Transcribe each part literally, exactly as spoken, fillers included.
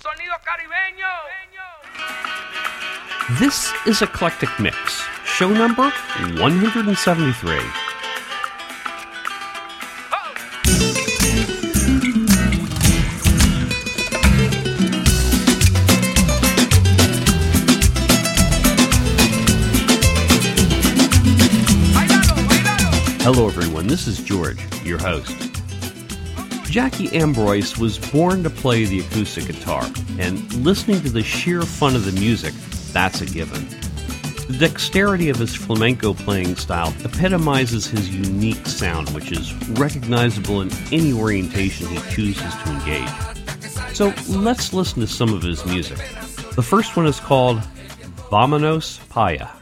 Sonido caribeño. This is Eclectic Mix, show number one hundred seventy-three. Hello everyone, this is George, your host. Jackie Ambroise was born to play the acoustic guitar, and listening to the sheer fun of the music, that's a given. The dexterity of his flamenco playing style epitomizes his unique sound, which is recognizable in any orientation he chooses to engage. So let's listen to some of his music. The first one is called Vámonos Pa' Allá.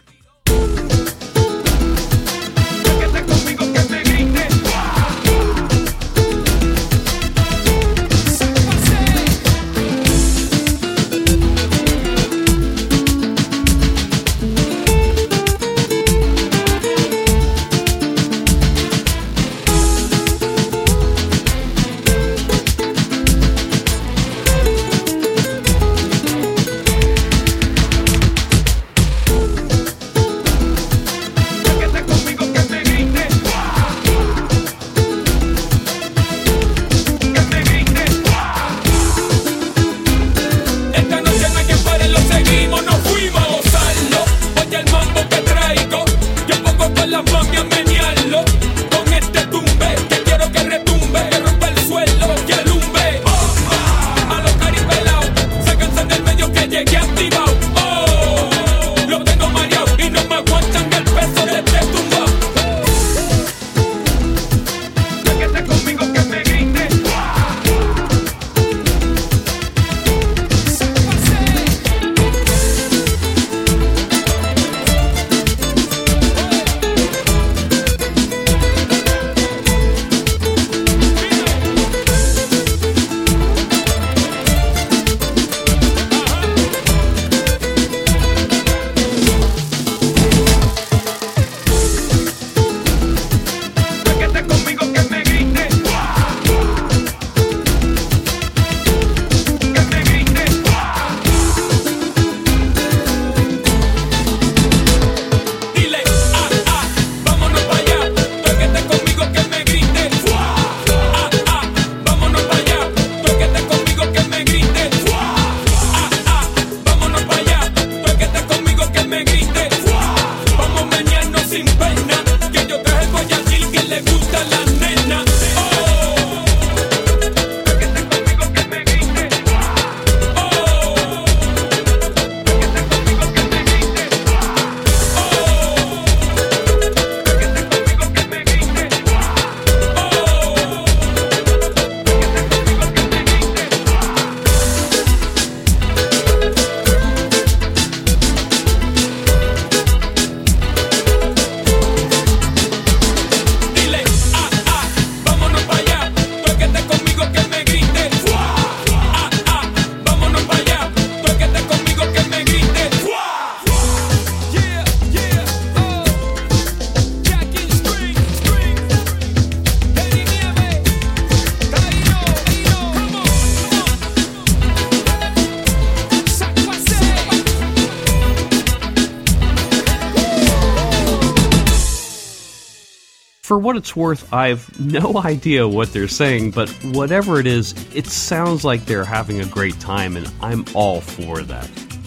For what it's worth, I've no idea what they're saying, but whatever it is, it sounds like they're having a great time, and I'm all for that.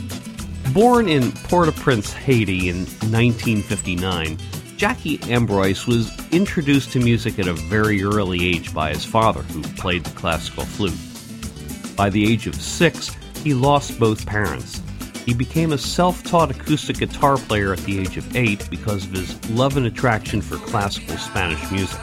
Born in Port-au-Prince, Haiti in nineteen fifty-nine, Jackie Ambroise was introduced to music at a very early age by his father, who played the classical flute. By the age of six, he lost both parents. He became a self-taught acoustic guitar player at the age of eight because of his love and attraction for classical Spanish music.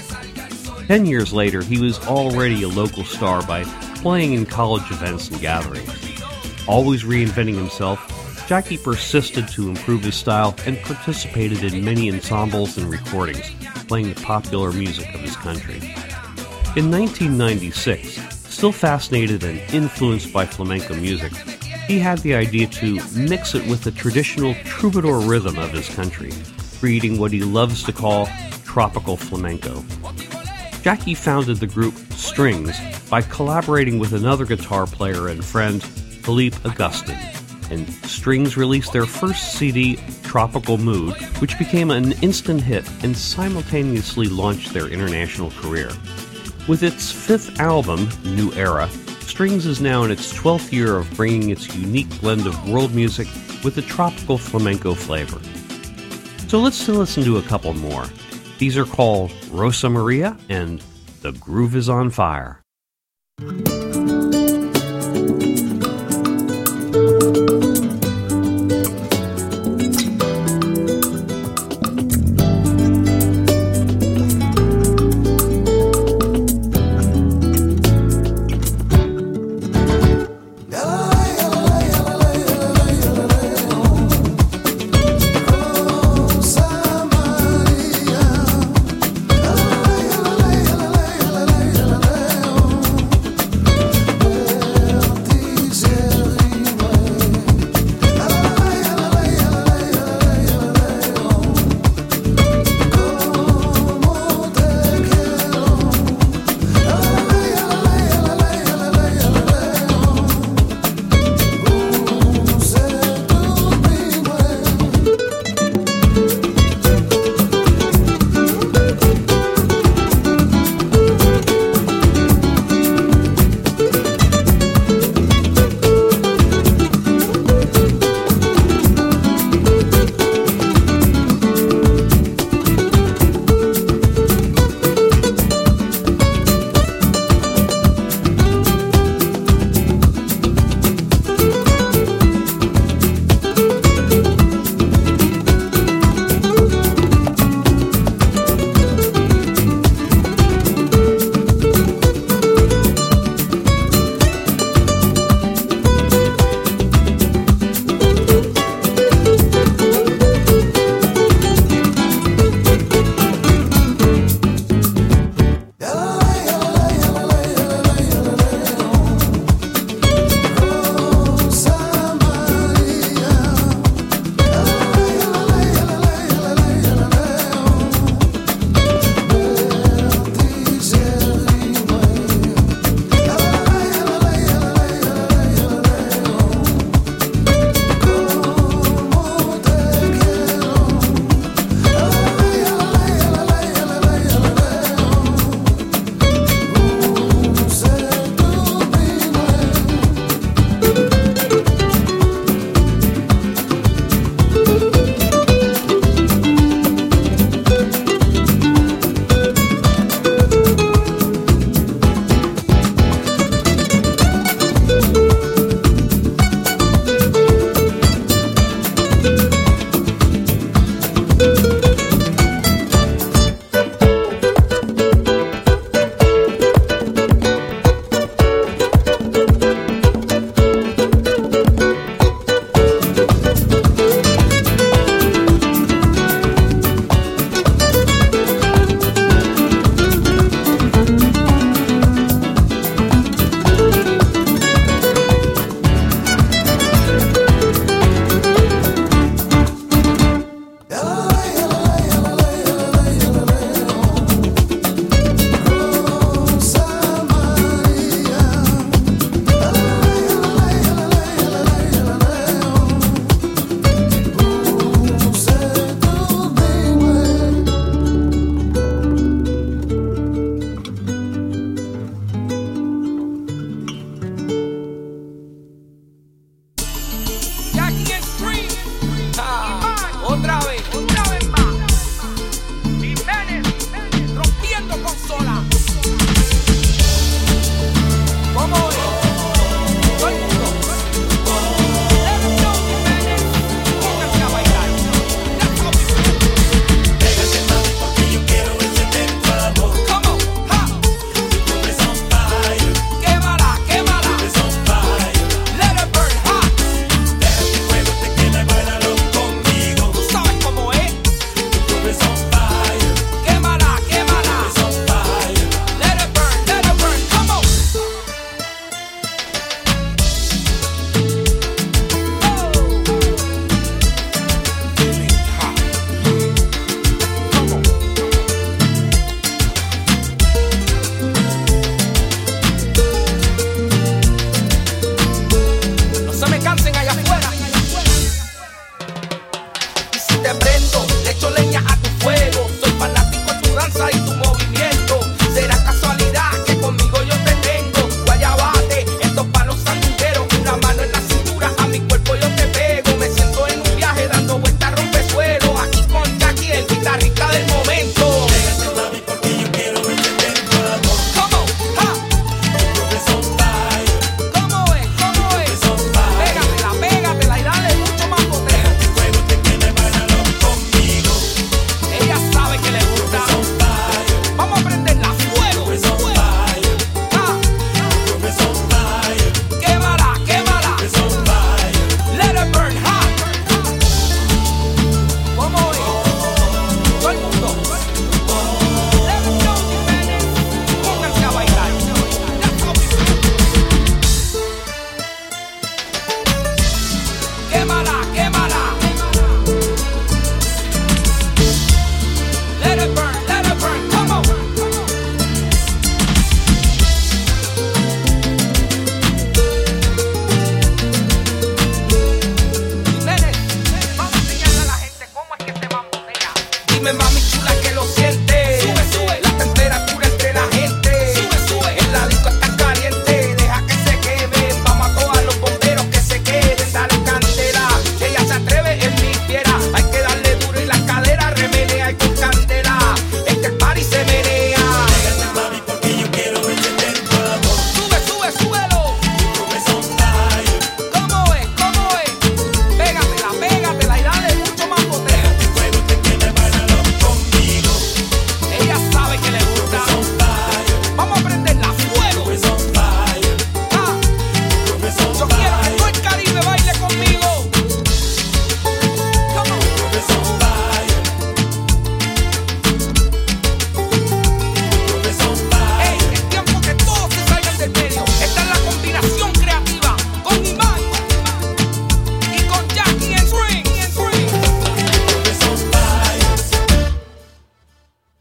Ten years later, he was already a local star by playing in college events and gatherings. Always reinventing himself, Jackie persisted to improve his style and participated in many ensembles and recordings, playing the popular music of his country. In nineteen ninety-six, still fascinated and influenced by flamenco music, he had the idea to mix it with the traditional troubadour rhythm of his country, creating what he loves to call tropical flamenco. Jackie founded the group Strings by collaborating with another guitar player and friend, Philippe Augustin, and Strings released their first C D, Tropical Mood, which became an instant hit and simultaneously launched their international career. With its fifth album, New Era, Strings is now in its twelfth year of bringing its unique blend of world music with a tropical flamenco flavor. So let's listen to a couple more. These are called Rosa Maria and The Groove is on Fire. Rosa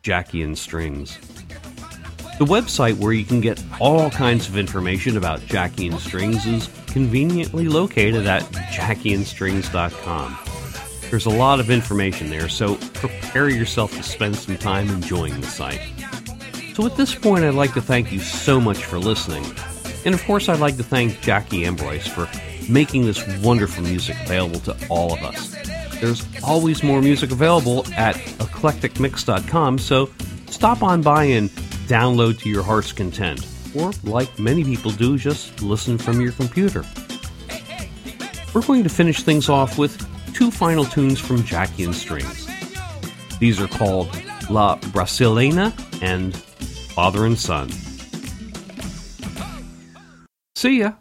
Jackie and Strings. The website where you can get all kinds of information about Jackie and Strings is conveniently located at jackie and strings dot com. There's a lot of information there, so prepare yourself to spend some time enjoying the site. So at this point, I'd like to thank you so much for listening. And of course, I'd like to thank Jackie Ambroise for making this wonderful music available to all of us. There's always more music available at eclectic mix dot com, so stop on by and download to your heart's content, or like many people do, just listen from your computer. We're going to finish things off with two final tunes from Jackie and Strings. These are called La Brasilena and Father and Son. See ya!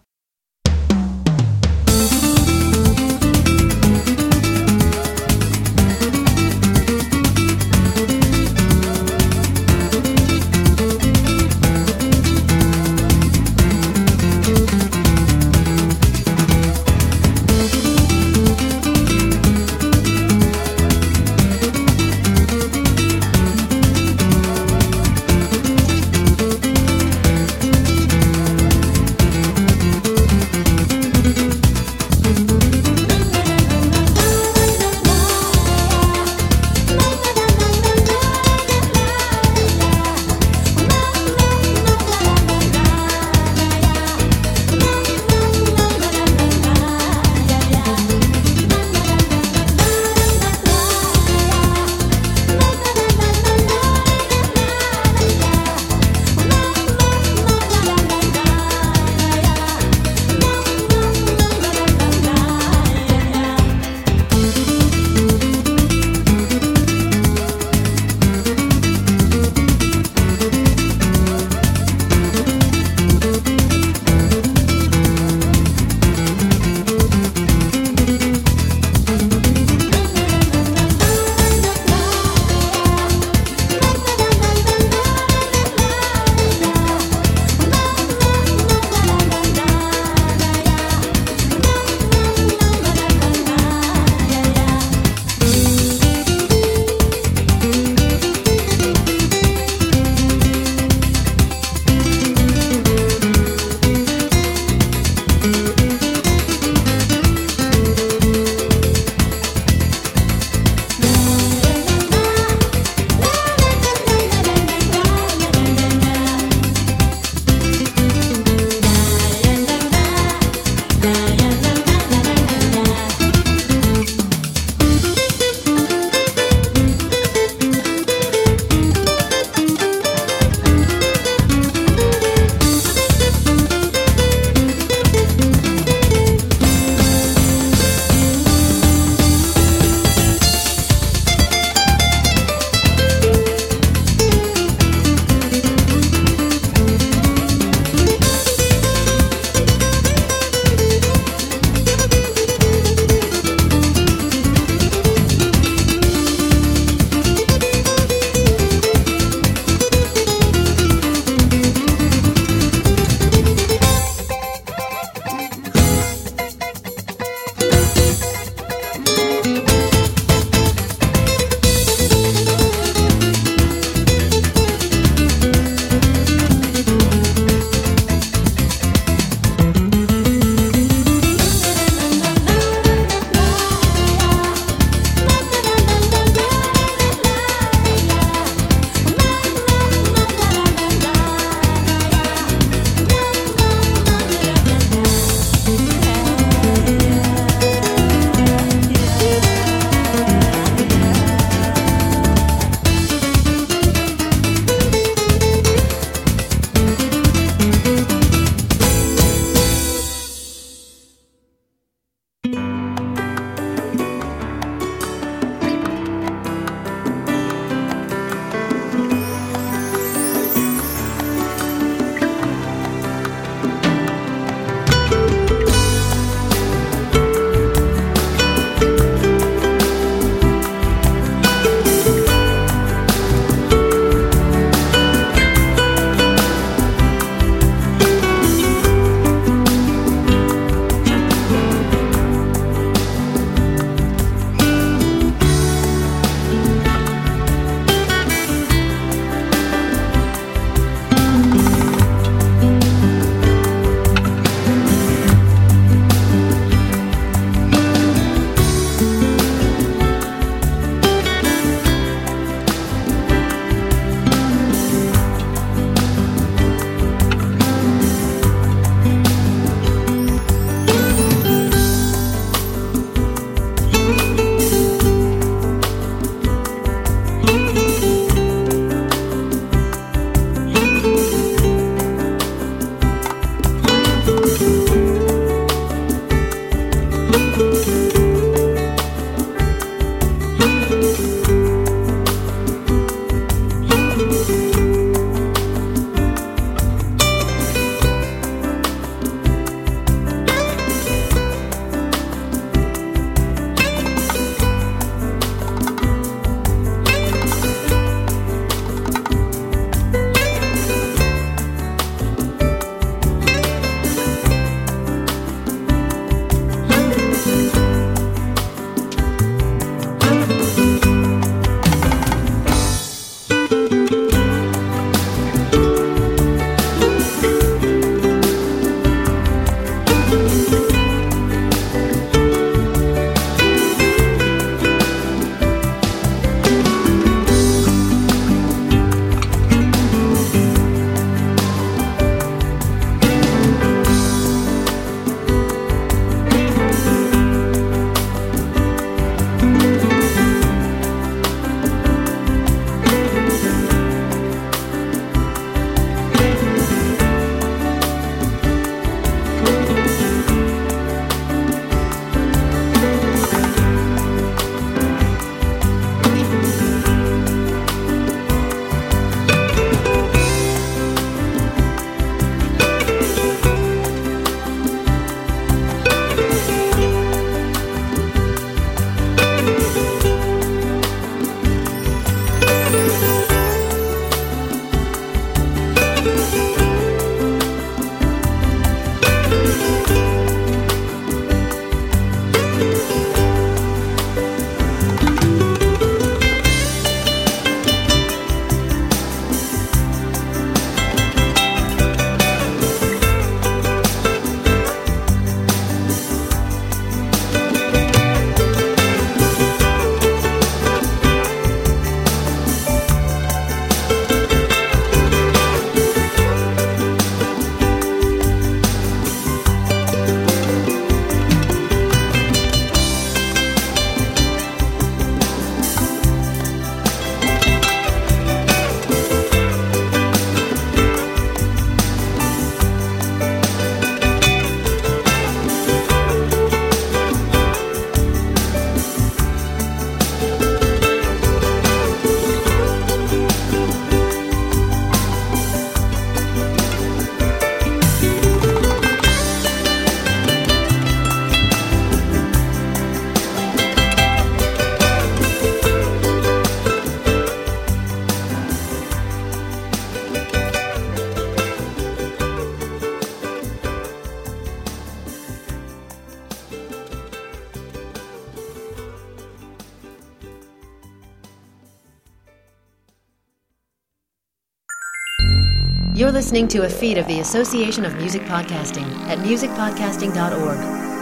You're listening to a feed of the Association of Music Podcasting at music podcasting dot org.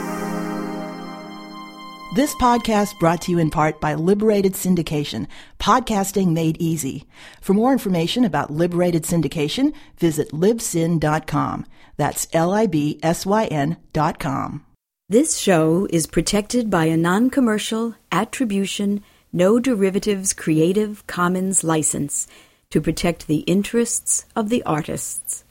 This podcast brought to you in part by Liberated Syndication, podcasting made easy. For more information about Liberated Syndication, visit libsyn dot com. That's L I B S Y N dot com. This show is protected by a non-commercial, attribution, no derivatives Creative Commons license to protect the interests of the artists.